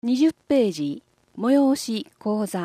20ページ、催し講座。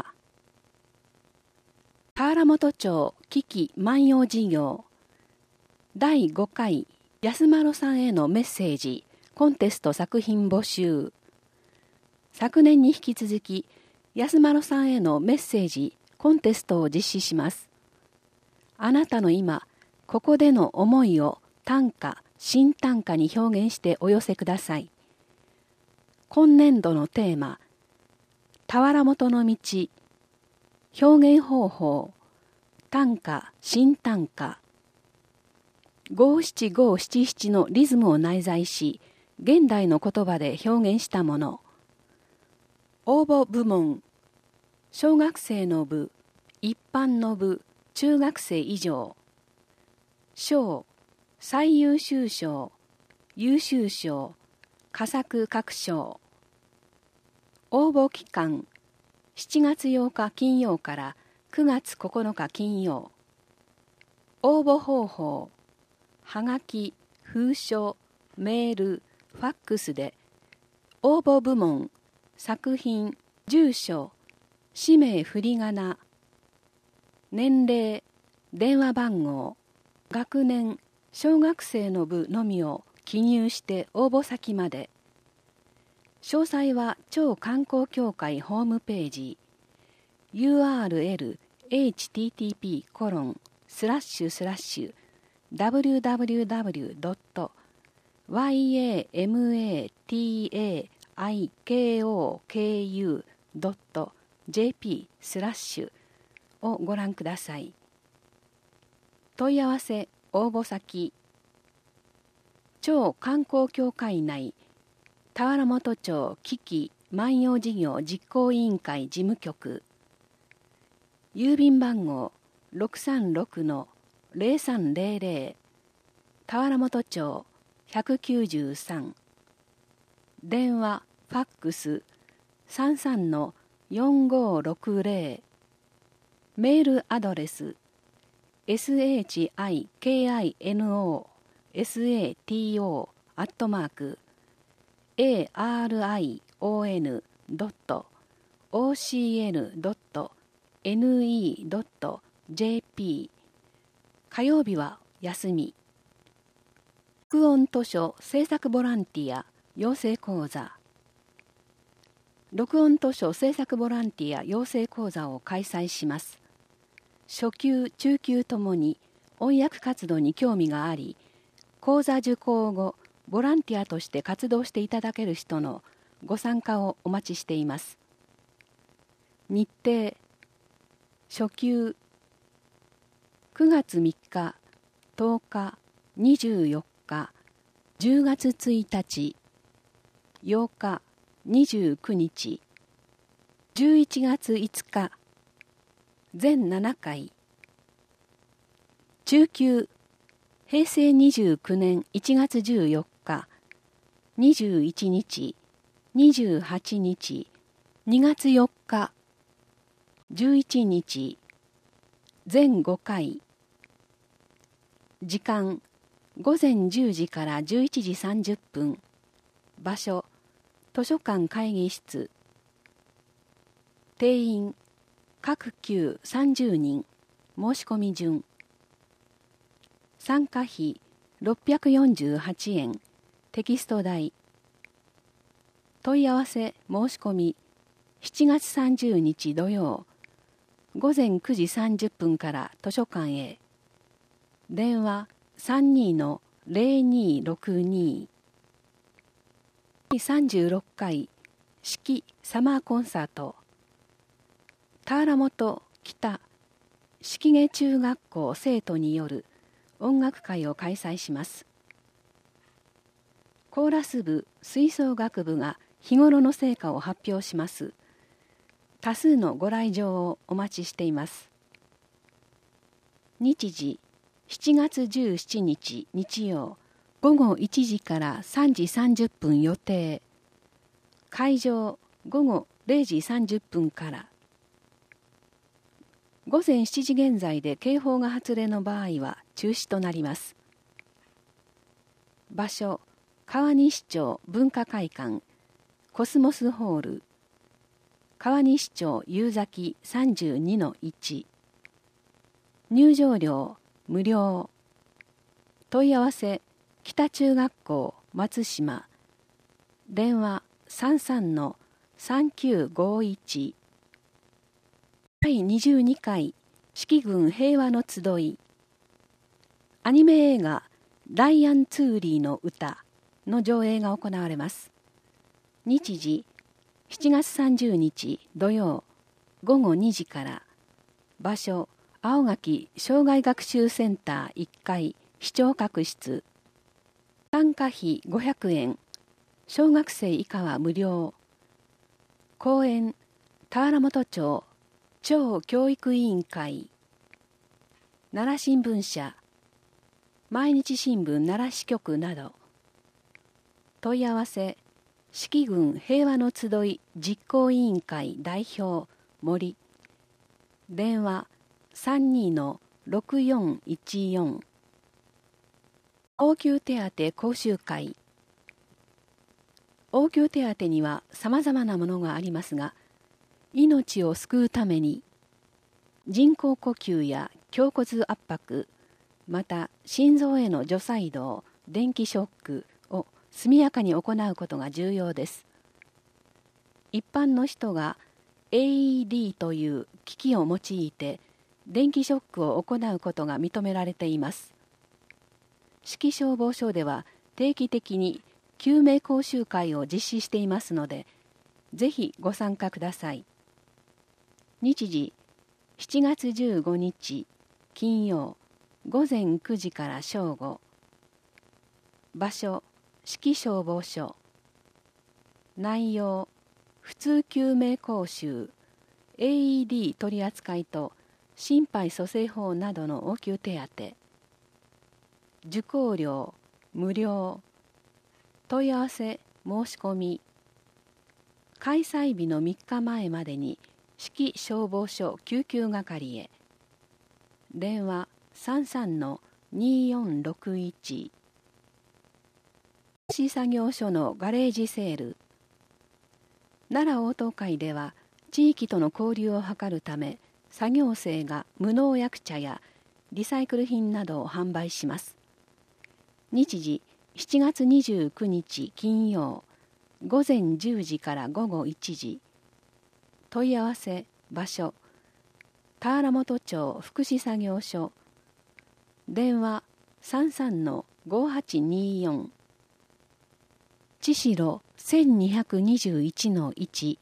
田原本町危機万葉事業。第5回、安丸さんへのメッセージ、コンテスト作品募集。昨年に引き続き、安丸さんへのメッセージ、コンテストを実施します。あなたの今、ここでの思いを短歌、新短歌に表現してお寄せください。今年度のテーマ、田原本の道、表現方法、短歌、新短歌。五七五七七のリズムを内在し、現代の言葉で表現したもの。応募部門、小学生の部、一般の部、中学生以上。賞、最優秀賞、優秀賞、佳作各賞。応募期間、7月8日金曜から9月9日金曜。応募方法、はがき、封書、メール、ファックスで、応募部門、作品、住所、氏名振り仮名、年齢、電話番号、学年、小学生の部のみを記入して応募先まで。詳細は超観光協会ホームページ URL http://www.yamataikoku.jp/ をご覧ください。問い合わせ応募先、超観光協会内田原本町危機万葉事業実行委員会事務局、郵便番号 636-0300 田原本町193、電話ファックス 33-4560、メールアドレス shikino@arion.ocn.ne.jp。 火曜日は休み。録音図書制作ボランティア養成講座。録音図書制作ボランティア養成講座を開催します。初級、中級ともに音訳活動に興味があり、講座受講後、ボランティアとして活動していただける人のご参加をお待ちしています。日程、初級、9月3日、10日、24日、10月1日、8日、29日、11月5日、全7回。中級、平成29年1月14日、21日、28日、2月4日、11日、全5回。時間、午前10時から11時30分。場所、図書館会議室。定員、各級30人。申し込み順。参加費648円。テキスト代。問い合わせ申し込み7月30日土曜午前9時30分から図書館へ。電話 32-0262。第36回四季サマーコンサート。田原本北式毛中学校生徒による音楽会を開催します。コーラス部、吹奏楽部が日頃の成果を発表します。多数のご来場をお待ちしています。日時、7月17日日曜、午後1時から3時30分予定。会場、午後0時30分から。午前7時現在で警報が発令の場合は中止となります。場所、川西町文化会館、コスモスホール。 川西町夕崎 32-1。入場料無料。問い合わせ北中学校松島。電話33-3951。第22回四季郡平和の集い。アニメ映画ライアン・ツーリーの歌の上映が行われます。日時7月30日土曜午後2時から。場所青垣障害学習センター1階視聴覚室。参加費500円。小学生以下は無料。公演田原本町町教育委員会。奈良新聞社、毎日新聞奈良支局など。問い合わせ四季郡平和の集い実行委員会代表森。電話32-6414。応急手当講習会。応急手当には様々なものがありますが、命を救うために人工呼吸や胸骨圧迫、また心臓への除細動、電気ショックを速やかに行うことが重要です。一般の人が AED という機器を用いて電気ショックを行うことが認められています。四季消防署では定期的に救命講習会を実施していますので、ぜひご参加ください。日時7月15日金曜午前9時から正午。場所四季消防署。内容普通救命講習、AED 取扱いと心肺蘇生法などの応急手当。受講料無料。問い合わせ申し込み。開催日の3日前までに四季消防署救急係へ。電話33-2461。市作業所のガレージセール。奈良応答会では地域との交流を図るため、作業生が無農薬茶やリサイクル品などを販売します。日時7月29日金曜午前10時から午後1時。問い合わせ場所田原本町福祉作業所。電話33-5824。千代1221-1。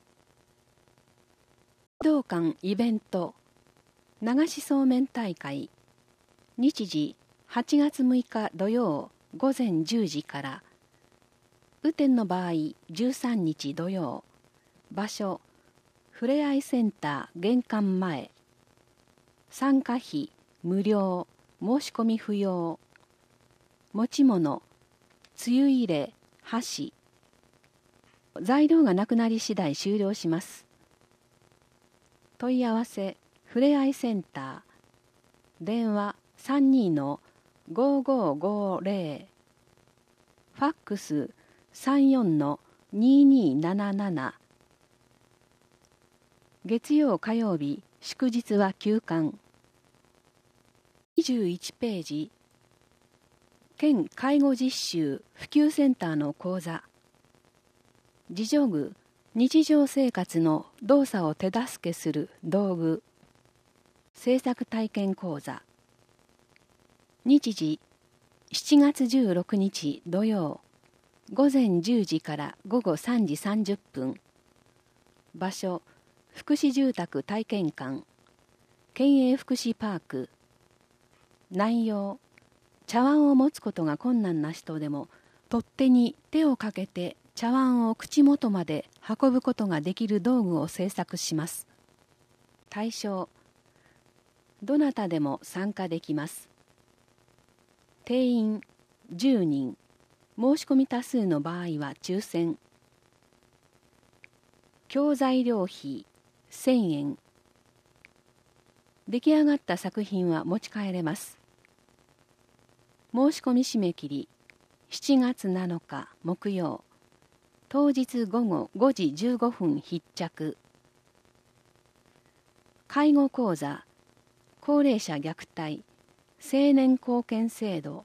武道館イベント流しそうめん大会。日時8月6日土曜午前10時から。雨天の場合13日土曜。場所ふれあいセンター玄関前。参加費無料。申し込み不要。持ち物つゆ入れ、箸。材料がなくなり次第終了します。問い合わせふれあいセンター。電話32-5550。ファックス34-2277。月曜火曜日祝日は休館。21ページ。県介護実習普及センターの講座。自助具、日常生活の動作を手助けする道具。制作体験講座。日時7月16日土曜午前10時から午後3時30分。場所福祉住宅体験館県営福祉パーク。内容茶碗を持つことが困難な人でも取っ手に手をかけて茶碗を口元まで運ぶことができる道具を製作します。対象どなたでも参加できます。定員10人。申し込み多数の場合は抽選。教材料費1000円。出来上がった作品は持ち帰れます。申し込み締め切り7月7日木曜。当日午後5時15分必着。 介護講座、高齢者虐待、青年貢献制度。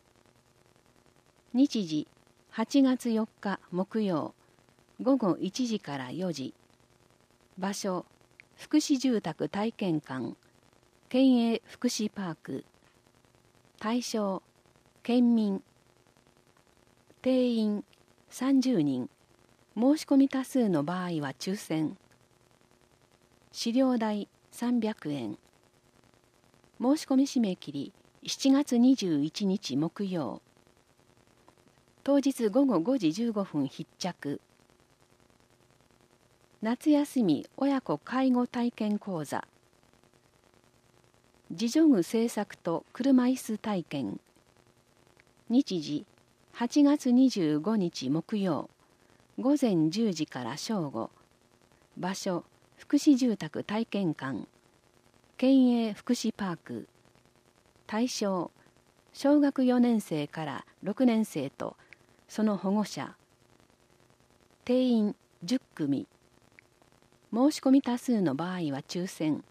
日時8月4日木曜、午後1時から4時。場所、福祉住宅体験館、県営福祉パーク。対象、県民。定員30人。申し込み多数の場合は抽選。資料代300円。申し込み締め切り7月21日木曜。当日午後5時15分必着。夏休み親子介護体験講座。自助具製作と車椅子体験。日時8月25日木曜。午前10時から正午。場所、福祉住宅体験館。県営福祉パーク。対象、小学4年生から6年生とその保護者。定員10組。申し込み多数の場合は抽選。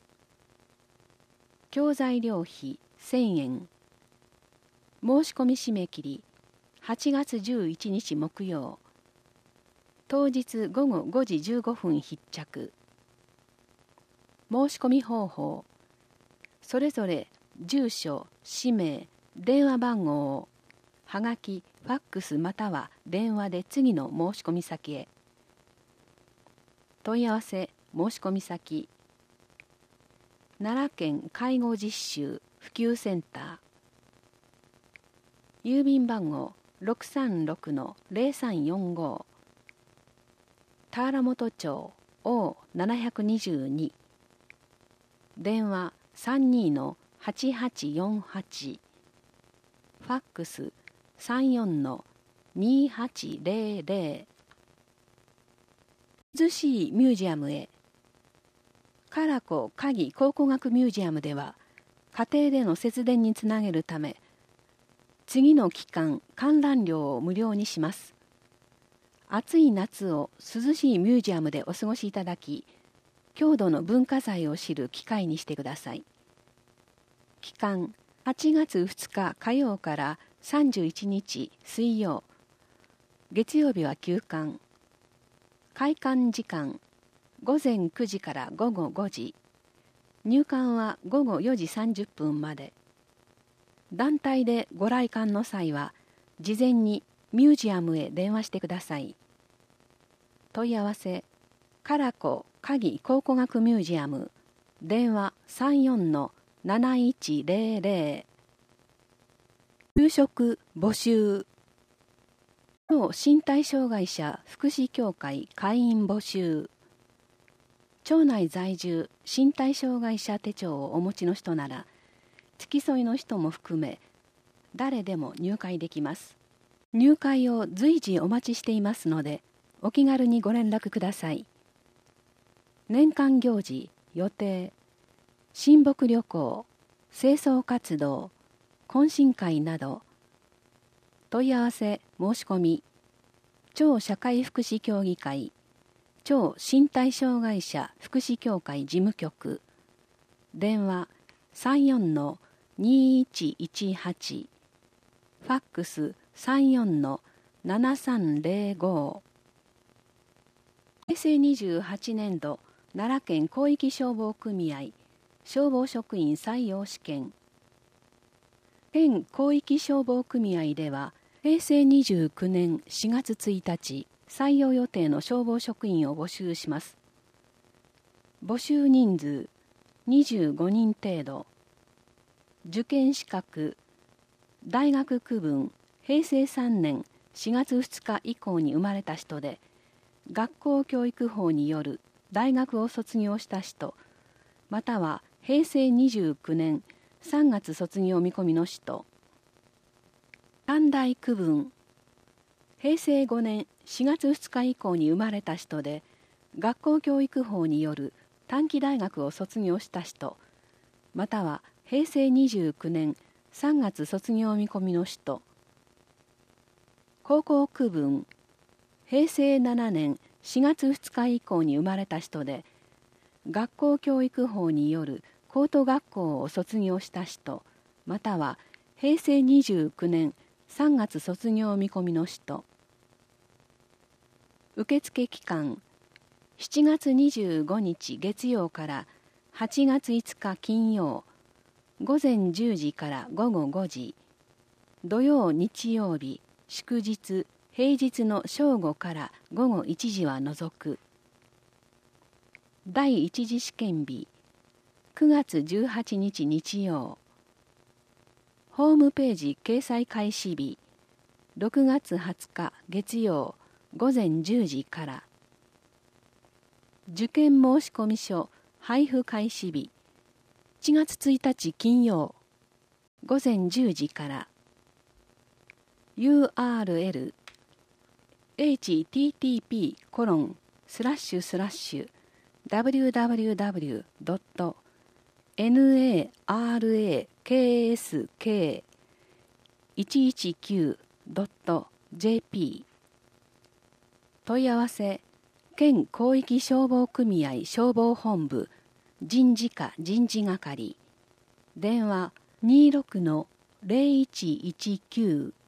教材料費1000円。申し込み締め切り8月11日木曜。当日午後5時15分必着。申し込み方法。それぞれ住所、氏名、電話番号をはがき、ファックスまたは電話で次の申し込み先へ。問い合わせ申し込み先。奈良県介護実習普及センター。郵便番号 636-0345。田原本町 O722。電話32-8848。ファックス34-2800。涼しいミュージアムへ。唐子鍵考古学ミュージアムでは、家庭での節電につなげるため、次の期間観覧料を無料にします。暑い夏を涼しいミュージアムでお過ごしいただき、郷土の文化財を知る機会にしてください。期間8月2日火曜から31日水曜。月曜日は休館。開館時間午前9時から午後5時。入館は午後4時30分まで。団体でご来館の際は、事前にミュージアムへ電話してください。問い合わせ、唐子鍵考古学ミュージアム。電話34-7100。就職募集。当身体障害者福祉協会会員募集。町内在住身体障害者手帳をお持ちの人なら、付き添いの人も含め、誰でも入会できます。入会を随時お待ちしていますので、お気軽にご連絡ください。年間行事、予定、親睦旅行、清掃活動、懇親会など、問い合わせ申し込み、町社会福祉協議会、町身体障害者福祉協会事務局、電話34-2118、ファックス34-7305。平成28年度奈良県広域消防組合消防職員採用試験。県広域消防組合では、平成29年4月1日、採用予定の消防職員を募集します。募集人数25人程度。受験資格、大学区分、平成3年4月2日以降に生まれた人で、学校教育法による大学を卒業した人、または平成29年3月卒業見込みの人。短大区分、平成5年4月2日以降に生まれた人で、学校教育法による短期大学を卒業した人、または平成29年3月卒業見込みの人。高校区分、平成7年4月2日以降に生まれた人で、 学校教育法による高等学校を卒業した人、または平成29年3月卒業見込みの人。受付期間、7月25日月曜から8月5日金曜、午前10時から午後5時、土曜日曜日、祝日、平日の正午から午後1時は除く。第一次試験日、9月18日日曜。ホームページ掲載開始日、6月20日月曜午前10時から。受験申込書配布開始日、1月1日金曜午前10時から。URL http://www.narksk119.jp 問い合わせ県広域消防組合消防本部人事課人事係電話 26-0119